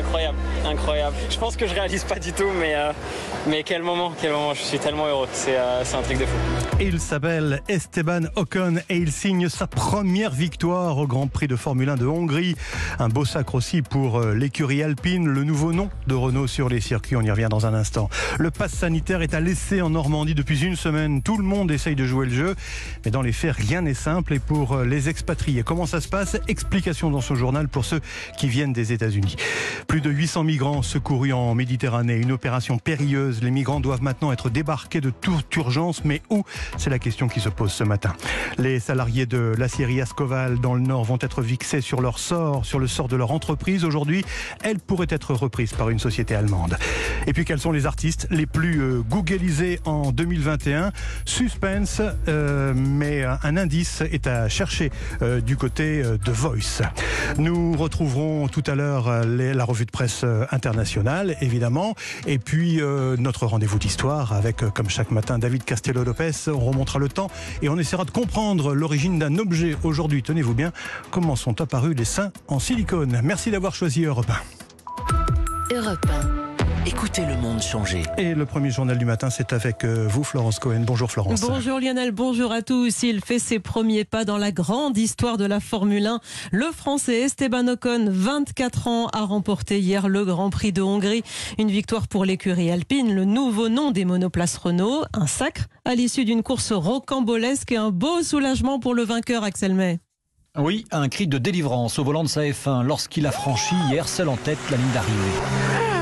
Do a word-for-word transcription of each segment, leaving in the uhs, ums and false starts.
incroyable, incroyable. Je pense que je réalise pas du tout, mais, euh, mais quel moment, quel moment. Je suis tellement heureux. C'est, euh, c'est un truc de fou. Il s'appelle Esteban Ocon et il signe sa première victoire au Grand Prix de Formule un de Hongrie. Un beau sacre aussi pour l'écurie Alpine, le nouveau nom de Renault sur les circuits. On y revient dans un instant. Le pass sanitaire est à l'essai en Normandie depuis une semaine. Tout le monde essaye de jouer le jeu, mais dans les faits, rien n'est simple. Et pour les expatriés, comment ça se passe? Explication dans ce journal pour ceux qui viennent des États-Unis. Plus de huit cents migrants secourus en Méditerranée. Une opération périlleuse. Les migrants doivent maintenant être débarqués de toute urgence, mais où? C'est la question qui se pose ce matin. Les salariés de l'acierie Ascoval dans le Nord vont être fixés sur leur sort, sur le sort de leur entreprise. Aujourd'hui, elle pourrait être reprise par une société allemande. Et puis, quels sont les artistes les plus euh, googlisés en deux mille vingt et un? Suspense, euh, mais un indice est à chercher euh, du côté euh, de Voice. Nous retrouverons tout à l'heure euh, les, la revue de presse euh, internationale, évidemment, et puis euh, notre rendez-vous d'histoire avec, euh, comme chaque matin, David Castello-Lopez. On remontera le temps et on essaiera de comprendre l'origine d'un objet aujourd'hui. Tenez-vous bien, comment sont apparus les seins en silicone. Merci d'avoir choisi Europe un. Europe un. Écoutez le monde changer. Et le premier journal du matin, c'est avec vous, Florence Cohen. Bonjour Florence. Bonjour Lionel, bonjour à tous. Il fait ses premiers pas dans la grande histoire de la Formule un. Le Français Esteban Ocon, vingt-quatre ans, a remporté hier le Grand Prix de Hongrie. Une victoire pour l'écurie Alpine, le nouveau nom des monoplaces Renault. Un sacre à l'issue d'une course rocambolesque et un beau soulagement pour le vainqueur Axel May. Oui, un cri de délivrance au volant de sa F un lorsqu'il a franchi hier seul en tête la ligne d'arrivée.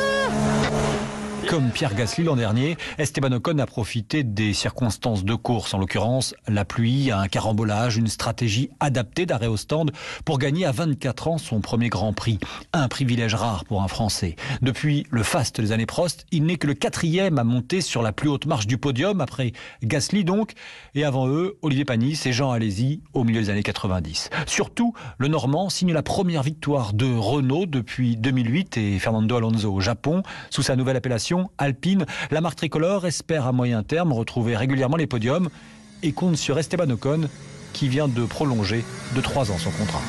Comme Pierre Gasly l'an dernier, Esteban Ocon a profité des circonstances de course, en l'occurrence la pluie, un carambolage, une stratégie adaptée d'arrêt au stand pour gagner à vingt-quatre ans son premier Grand Prix. Un privilège rare pour un Français. Depuis le faste des années Prost, il n'est que le quatrième à monter sur la plus haute marche du podium, après Gasly donc, et avant eux, Olivier Panis et Jean Alesi au milieu des années quatre-vingt-dix. Surtout, le Normand signe la première victoire de Renault depuis deux mille huit et Fernando Alonso au Japon, sous sa nouvelle appellation Alpine. La marque tricolore espère à moyen terme retrouver régulièrement les podiums et compte sur Esteban Ocon qui vient de prolonger de trois ans son contrat.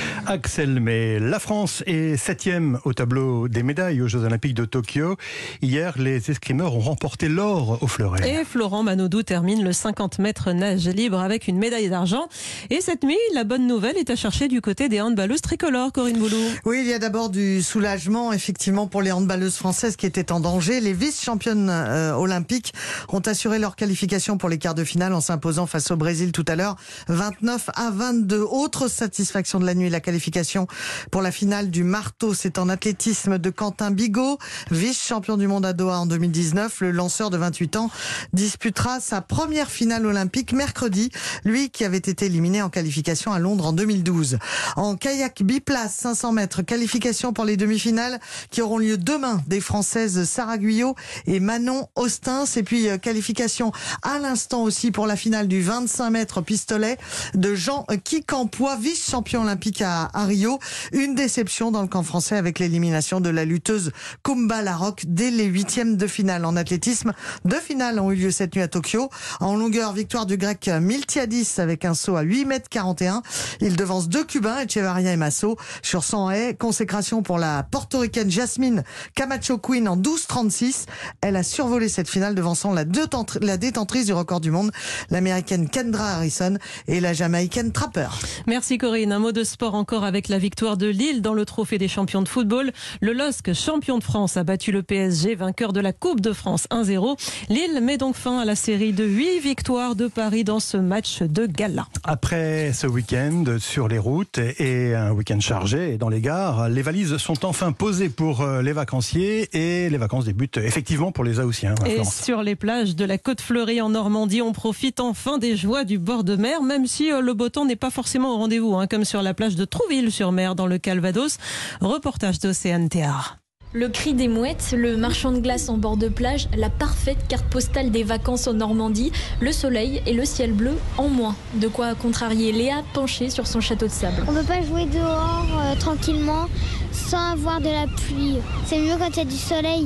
Axel May, la France est septième au tableau des médailles aux Jeux Olympiques de Tokyo. Hier, les escrimeurs ont remporté l'or au fleuret. Et Florent Manodou termine le cinquante mètres nage libre avec une médaille d'argent. Et cette nuit, la bonne nouvelle est à chercher du côté des handballeuses tricolores, Corinne Boulou. Oui, il y a d'abord du soulagement, effectivement, pour les handballeuses françaises qui étaient en danger. Les vice-championnes euh, olympiques ont assuré leur qualification pour les quarts de finale en s'imposant face au Brésil tout à l'heure, vingt-neuf à vingt-deux. Autre satisfaction de la nuit, la qualification pour la finale du marteau. C'est en athlétisme de Quentin Bigot, vice-champion du monde à Doha en deux mille dix-neuf. Le lanceur de vingt-huit ans disputera sa première finale olympique mercredi, lui qui avait été éliminé en qualification à Londres en deux mille douze. En kayak biplace, cinq cents mètres, qualification pour les demi-finales qui auront lieu demain des Françaises Sarah Guyot et Manon Ostens. Et puis qualification à l'instant aussi pour la finale du vingt-cinq mètres pistolet de Jean Quincampoix, vice-champion olympique à, à Rio. Une déception dans le camp français avec l'élimination de la lutteuse Kumba Larocque dès les huitièmes de finale. En athlétisme, deux finales ont eu lieu cette nuit à Tokyo. En longueur, victoire du grec Miltiadis avec un saut à huit mètres quarante et un. Il devance deux Cubains, Echevarria et Masso. Sur cent haies, consécration pour la portoricaine Jasmine Camacho Queen en douze trente-six. Elle a survolé cette finale devançant la, la détentrice du record du monde, l'américaine Kendra Harrison et la jamaïcaine Trapper. Merci Corinne. Un mot de sport encore avec la victoire de Lille dans le trophée des champions de football. Le L O S C, champion de France, a battu le P S G, vainqueur de la Coupe de France un zéro. Lille met donc fin à la série de huit victoires de Paris dans ce match de gala. Après ce week-end sur les routes et un week-end chargé dans les gares, les valises sont enfin posées pour les vacanciers et les vacances débutent effectivement pour les Haussiens. Et sur les plages de la Côte-Fleurie en Normandie, on profite enfin des joies du bord de mer, même si le beau temps n'est pas forcément au rendez-vous, hein, comme sur la plage de Trouville-sur-Mer dans le Calvados. Reportage d'Océane Théard. Le cri des mouettes, le marchand de glace en bord de plage, la parfaite carte postale des vacances en Normandie, le soleil et le ciel bleu en moins. De quoi contrarier Léa penchée sur son château de sable. On ne peut pas jouer dehors euh, tranquillement sans avoir de la pluie. C'est mieux quand il y a du soleil.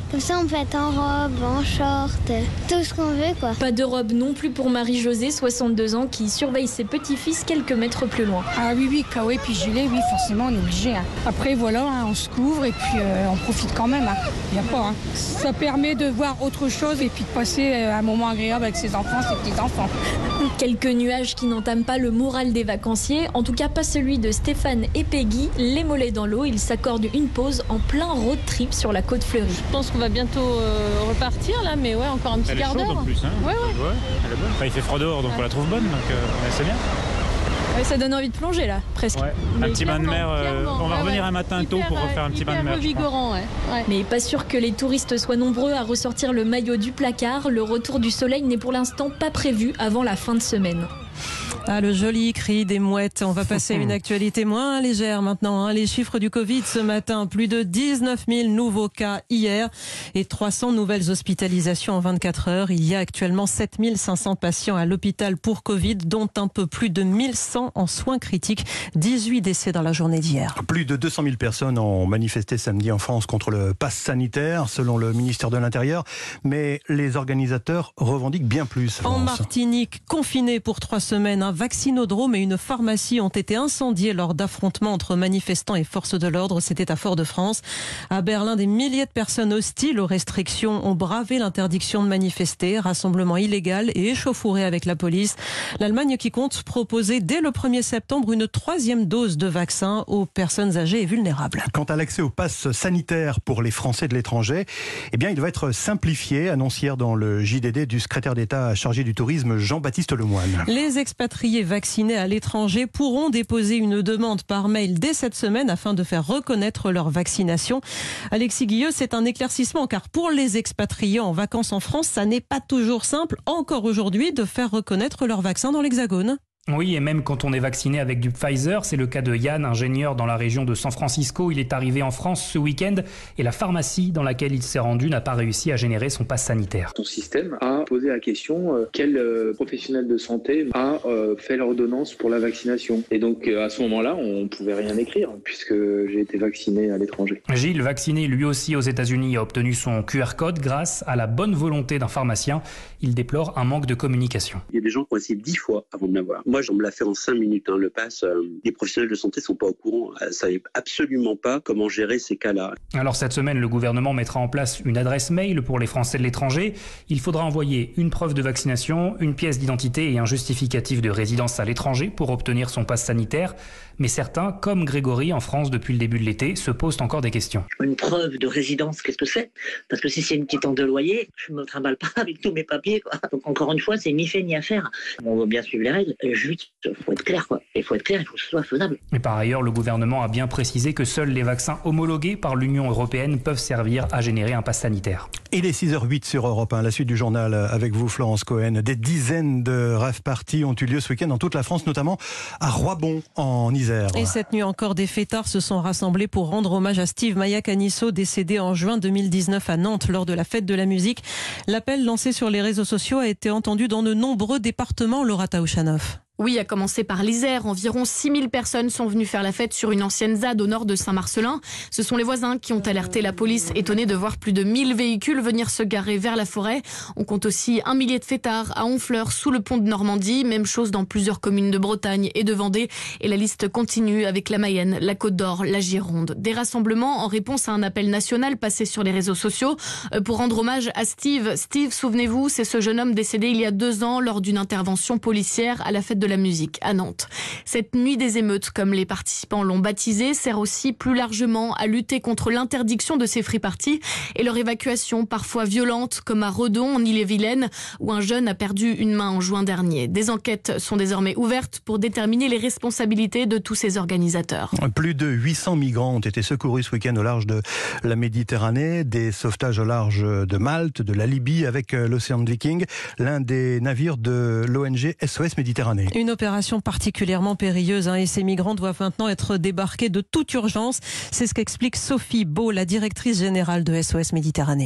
Comme ça, on peut être en robe, en short, tout ce qu'on veut, quoi. Pas de robe non plus pour Marie-Josée, soixante-deux ans, qui surveille ses petits-fils quelques mètres plus loin. Ah oui, oui, kawaii puis gilet, oui, forcément, on est obligé. Hein. Après, voilà, hein, on se couvre et puis euh, on profite quand même. Il hein. n'y a pas. Hein. Ça permet de voir autre chose et puis de passer un moment agréable avec ses enfants, ses petits-enfants. Quelques nuages qui n'entament pas le moral des vacanciers, en tout cas pas celui de Stéphane et Peggy. Les mollets dans l'eau, ils s'accordent une pause en plein road trip sur la côte fleurie. Je pense qu'on va bientôt euh, repartir là, mais ouais, encore un petit quart d'heure. Elle est chaude en plus, hein. Ouais, ouais. ouais elle est bonne. Enfin, il fait froid dehors, donc ouais. on la trouve bonne, donc euh, c'est bien. Ouais, ça donne envie de plonger là, presque. Ouais. Un petit bain de mer, euh, on va ouais, revenir ouais. un matin tôt pour refaire un petit bain de mer. Revigorant, ouais. Ouais. Mais pas sûr que les touristes soient nombreux à ressortir le maillot du placard. Le retour du soleil n'est pour l'instant pas prévu avant la fin de semaine. Ah, le joli cri des mouettes. On va passer à une actualité moins légère maintenant. Hein. Les chiffres du Covid ce matin, plus de dix-neuf mille nouveaux cas hier et trois cents nouvelles hospitalisations en vingt-quatre heures. Il y a actuellement sept mille cinq cents patients à l'hôpital pour Covid, dont un peu plus de mille cent en soins critiques. dix-huit décès dans la journée d'hier. Plus de deux cent mille personnes ont manifesté samedi en France contre le pass sanitaire, selon le ministère de l'Intérieur. Mais les organisateurs revendiquent bien plus. France. En Martinique, confinés pour trois semaines, un vaccinodrome et une pharmacie ont été incendiés lors d'affrontements entre manifestants et forces de l'ordre. C'était à Fort-de-France. À Berlin, des milliers de personnes hostiles aux restrictions ont bravé l'interdiction de manifester. Rassemblement illégal et échauffouré avec la police. L'Allemagne qui compte proposer dès le premier septembre une troisième dose de vaccin aux personnes âgées et vulnérables. Quant à l'accès au pass sanitaire pour les Français de l'étranger, eh bien, il va être simplifié, annonce hier dans le J D D du secrétaire d'État chargé du tourisme Jean-Baptiste Lemoyne. Les expatriés vaccinés à l'étranger pourront déposer une demande par mail dès cette semaine afin de faire reconnaître leur vaccination. Alexis Guilleux, c'est un éclaircissement car pour les expatriés en vacances en France, ça n'est pas toujours simple, encore aujourd'hui, de faire reconnaître leur vaccin dans l'Hexagone. Oui, et même quand on est vacciné avec du Pfizer, c'est le cas de Yann, ingénieur dans la région de San Francisco. Il est arrivé en France ce week-end et la pharmacie dans laquelle il s'est rendu n'a pas réussi à générer son pass sanitaire. Ton système a posé la question euh, quel euh, professionnel de santé a euh, fait l'ordonnance pour la vaccination. Et donc euh, à ce moment-là, on ne pouvait rien écrire puisque j'ai été vacciné à l'étranger. Gilles, vacciné lui aussi aux États-Unis, a obtenu son Q R code grâce à la bonne volonté d'un pharmacien. Il déplore un manque de communication. Il y a des gens qui ont essayé dix fois avant de l'avoir. Moi, on me l'a fait en cinq minutes, hein, le pass. Euh, les professionnels de santé ne sont pas au courant. Ils ne savaient absolument pas comment gérer ces cas-là. Alors cette semaine, le gouvernement mettra en place une adresse mail pour les Français de l'étranger. Il faudra envoyer une preuve de vaccination, une pièce d'identité et un justificatif de résidence à l'étranger pour obtenir son pass sanitaire. Mais certains, comme Grégory en France depuis le début de l'été, se posent encore des questions. Une preuve de résidence, qu'est-ce que c'est ? Parce que si c'est une quittance de loyer, je ne me trimballe pas avec tous mes papiers, quoi. Donc encore une fois, c'est ni fait ni à faire. On va bien suivre les règles, juste il faut être clair, quoi. Il faut être clair, il faut que ce soit faisable. Et par ailleurs, le gouvernement a bien précisé que seuls les vaccins homologués par l'Union européenne peuvent servir à générer un pass sanitaire. Il est six heures huit sur Europe un, la suite du journal avec vous, Florence Cohen. Des dizaines de rave parties ont eu lieu ce week-end dans toute la France, notamment à Roibon, en Isère. Et cette nuit encore, des fêtards se sont rassemblés pour rendre hommage à Steve Maia-Canisso, décédé en juin deux mille dix-neuf à Nantes lors de la fête de la musique. L'appel lancé sur les réseaux sociaux a été entendu dans de nombreux départements, Laura Taouchanoff. Oui, à commencer par l'Isère. Environ six mille personnes sont venues faire la fête sur une ancienne Z A D au nord de Saint-Marcelin. Ce sont les voisins qui ont alerté la police, étonnés de voir plus de mille véhicules venir se garer vers la forêt. On compte aussi un millier de fêtards à Honfleur, sous le pont de Normandie. Même chose dans plusieurs communes de Bretagne et de Vendée. Et la liste continue avec la Mayenne, la Côte d'Or, la Gironde. Des rassemblements en réponse à un appel national passé sur les réseaux sociaux pour rendre hommage à Steve. Steve, souvenez-vous, c'est ce jeune homme décédé il y a deux ans lors d'une intervention policière à la fête de la musique à Nantes. Cette nuit des émeutes, comme les participants l'ont baptisé, sert aussi plus largement à lutter contre l'interdiction de ces free-parties et leur évacuation parfois violente, comme à Redon en Ille-et-Vilaine, où un jeune a perdu une main en juin dernier. Des enquêtes sont désormais ouvertes pour déterminer les responsabilités de tous ces organisateurs. Plus de huit cents migrants ont été secourus ce week-end au large de la Méditerranée, des sauvetages au large de Malte, de la Libye avec l'Océan Viking, l'un des navires de l'O N G S O S Méditerranée. Une opération particulièrement périlleuse hein, et ces migrants doivent maintenant être débarqués de toute urgence. C'est ce qu'explique Sophie Beau, la directrice générale de S O S Méditerranée.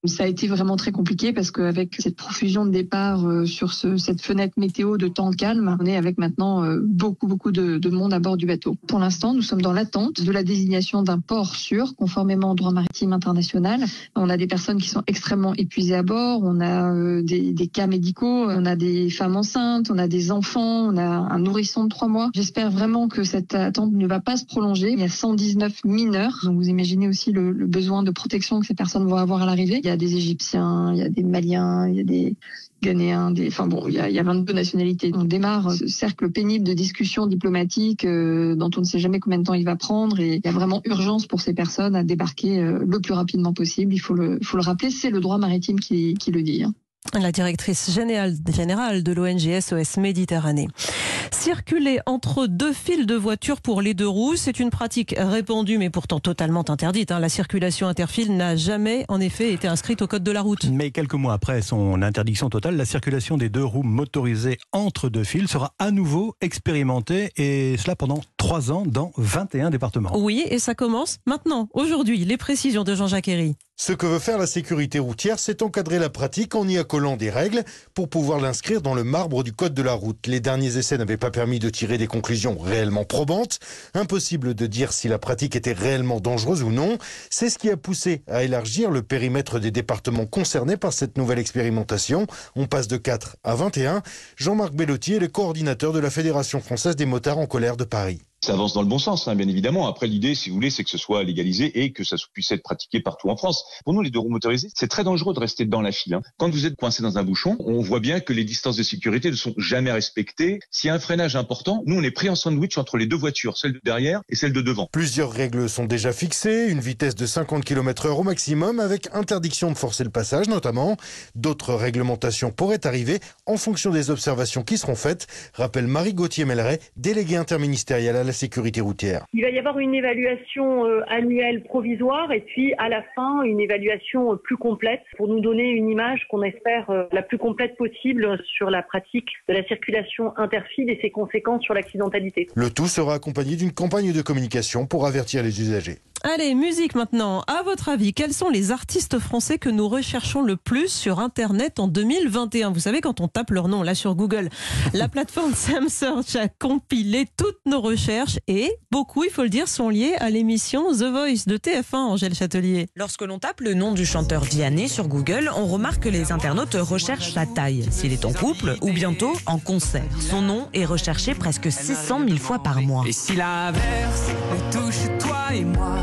Ça a été vraiment très compliqué parce qu'avec cette profusion de départ euh, sur ce, cette fenêtre météo de temps calme, on est avec maintenant euh, beaucoup beaucoup de, de monde à bord du bateau. Pour l'instant, nous sommes dans l'attente de la désignation d'un port sûr, conformément au droit maritime international. On a des personnes qui sont extrêmement épuisées à bord, on a euh, des, des cas médicaux, on a des femmes enceintes, on a des enfants, on a un nourrisson de trois mois. J'espère vraiment que cette attente ne va pas se prolonger. Il y a cent dix-neuf mineurs, donc vous imaginez aussi le, le besoin de protection que ces personnes vont avoir à l'arrivée. Il y a des Égyptiens, il y a des Maliens, il y a des Ghanéens, des... enfin bon, il y, a, il y a vingt-deux nationalités. On démarre ce cercle pénible de discussions diplomatiques euh, dont on ne sait jamais combien de temps il va prendre, et il y a vraiment urgence pour ces personnes à débarquer euh, le plus rapidement possible. Il faut le, faut le rappeler, c'est le droit maritime qui, qui le dit. Hein. La directrice générale, générale de l'O N G S O S Méditerranée. Circuler entre deux files de voitures pour les deux roues, c'est une pratique répandue mais pourtant totalement interdite. La circulation interfile n'a jamais en effet été inscrite au code de la route. Mais quelques mois après son interdiction totale, la circulation des deux roues motorisées entre deux files sera à nouveau expérimentée, et cela pendant trois ans dans vingt et un départements. Oui, et ça commence maintenant, aujourd'hui. Les précisions de Jean-Jacques Herry. Ce que veut faire la sécurité routière, c'est encadrer la pratique en y accolant des règles pour pouvoir l'inscrire dans le marbre du code de la route. Les derniers essais n'avaient pas permis de tirer des conclusions réellement probantes. Impossible de dire si la pratique était réellement dangereuse ou non. C'est ce qui a poussé à élargir le périmètre des départements concernés par cette nouvelle expérimentation. On passe de quatre à vingt et un. Jean-Marc Bellotti est le coordinateur de la Fédération française des motards en colère de Paris. Ça avance dans le bon sens, hein, bien évidemment. Après, l'idée, si vous voulez, c'est que ce soit légalisé et que ça puisse être pratiqué partout en France. Pour nous, les deux roues motorisées, c'est très dangereux de rester dans la file. Hein. Quand vous êtes coincé dans un bouchon, on voit bien que les distances de sécurité ne sont jamais respectées. S'il y a un freinage important, nous, on est pris en sandwich entre les deux voitures, celle de derrière et celle de devant. Plusieurs règles sont déjà fixées. Une vitesse de cinquante kilomètres heure au maximum, avec interdiction de forcer le passage, notamment. D'autres réglementations pourraient arriver en fonction des observations qui seront faites, rappelle Marie Gauthier-Melleret, déléguée interministérielle à la sécurité routière. Il va y avoir une évaluation euh, annuelle provisoire et puis à la fin une évaluation euh, plus complète pour nous donner une image qu'on espère euh, la plus complète possible sur la pratique de la circulation interfile et ses conséquences sur l'accidentalité. Le tout sera accompagné d'une campagne de communication pour avertir les usagers. Allez, musique maintenant. À votre avis, quels sont les artistes français que nous recherchons le plus sur Internet en deux mille vingt et un? Vous savez, quand on tape leur nom là sur Google, la plateforme SamSearch a compilé toutes nos recherches et beaucoup, il faut le dire, sont liés à l'émission The Voice de T F un, Angèle Châtelier. Lorsque l'on tape le nom du chanteur Vianney sur Google, on remarque que les internautes recherchent sa taille, s'il est en couple ou bientôt en concert. Son nom est recherché presque six cent mille fois par mois. Et si l'averse nous touche toi et moi,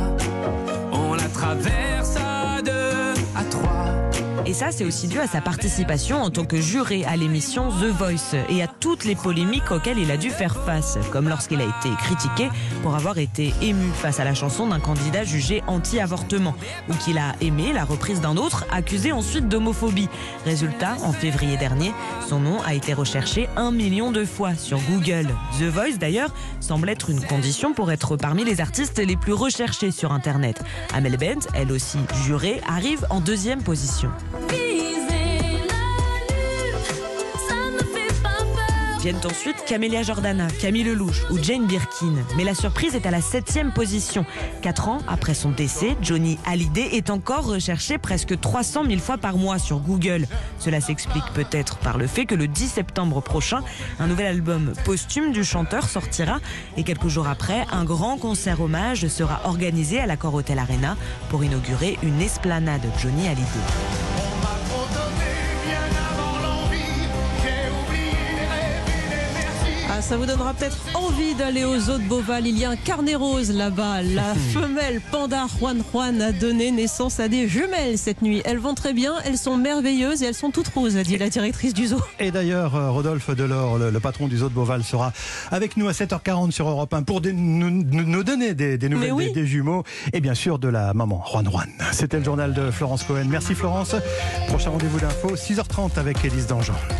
on la traverse à deux, à trois. Et ça, c'est aussi dû à sa participation en tant que juré à l'émission The Voice et à toutes les polémiques auxquelles il a dû faire face, comme lorsqu'il a été critiqué pour avoir été ému face à la chanson d'un candidat jugé anti-avortement, ou qu'il a aimé la reprise d'un autre, accusé ensuite d'homophobie. Résultat, en février dernier, son nom a été recherché un million de fois sur Google. The Voice, d'ailleurs, semble être une condition pour être parmi les artistes les plus recherchés sur Internet. Amel Bent, elle aussi jurée, arrive en deuxième position. Viennent ensuite Camélia Jordana, Camille Lelouch ou Jane Birkin. Mais la surprise est à la septième position. Quatre ans après son décès, Johnny Hallyday est encore recherché presque trois cent mille fois par mois sur Google. Cela s'explique peut-être par le fait que le dix septembre prochain, un nouvel album posthume du chanteur sortira. Et quelques jours après, un grand concert hommage sera organisé à l'Accor Hotel Arena pour inaugurer une esplanade Johnny Hallyday. Ah, ça vous donnera peut-être envie d'aller aux eaux de Beauval. Il y a un carnet rose là-bas. La femelle panda Juan Juan a donné naissance à des jumelles cette nuit. Elles vont très bien, elles sont merveilleuses et elles sont toutes roses, a dit la directrice du zoo. Et d'ailleurs, Rodolphe Delors, le, le patron du zoo de Beauval, sera avec nous à sept heures quarante sur Europe un pour des, nous, nous donner des, des nouvelles oui. des, des jumeaux et bien sûr de la maman Juan Juan. C'était le journal de Florence Cohen. Merci Florence. Prochain rendez-vous d'info, six heures trente avec Élise Dangean.